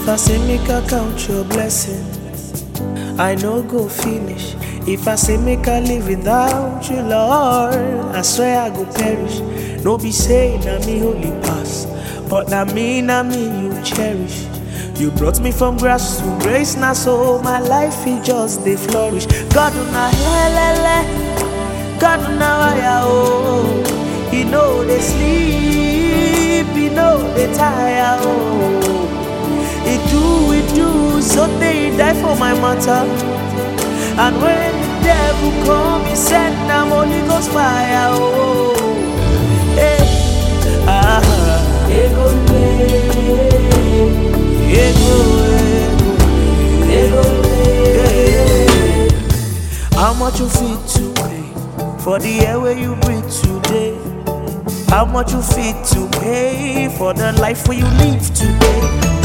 I say make I count your blessing, I no go finish. If I say make I live without you, Lord, I swear I go perish. No be saying na me holy pass, but na me you cherish. You brought me from grass to grace, now so my life is just they flourish. God na helele, God na waya oh. He know they sleep, he know they tire oh. He do, so they die for my matter. And when the devil come, he send them Holy Ghost fire oh. Hey, ego, how much you fit to pay for the air where you breathe today? How much you fit to pay for the life where you live today?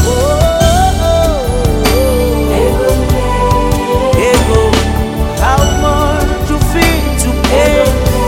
Ego, how much you fit to pay?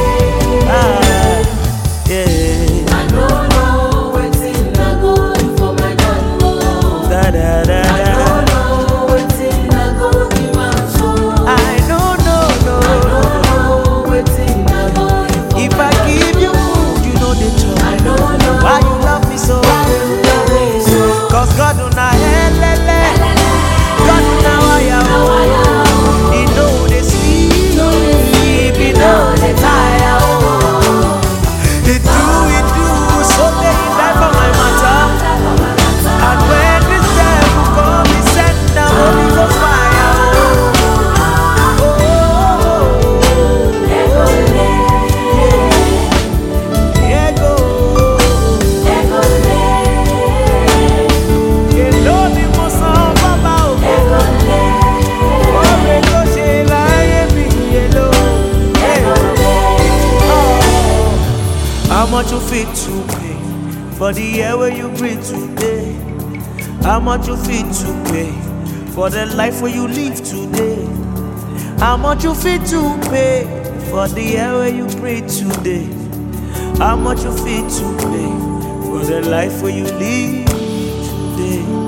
Yeah. I don't know wetin I go do for my God. Da, da, da, I da. don't know wetin I go give am so. I don't know, no. I don't know wetin I go do for If my I give you food, you know the trouble. I don't know Why you love me so? why you love me so. Cause God do not helele. God do not wire oh. He know they sleep, he know they tire oh. He do, so they die for my matter. And when this devil come, he send down Holy Ghost fire How much you fit to pay for the air where you breathe today? How much you fit to pay for the life where you live today? How much you fit to pay for the air where you breathe today? How much you fit to pay for the life where you live today?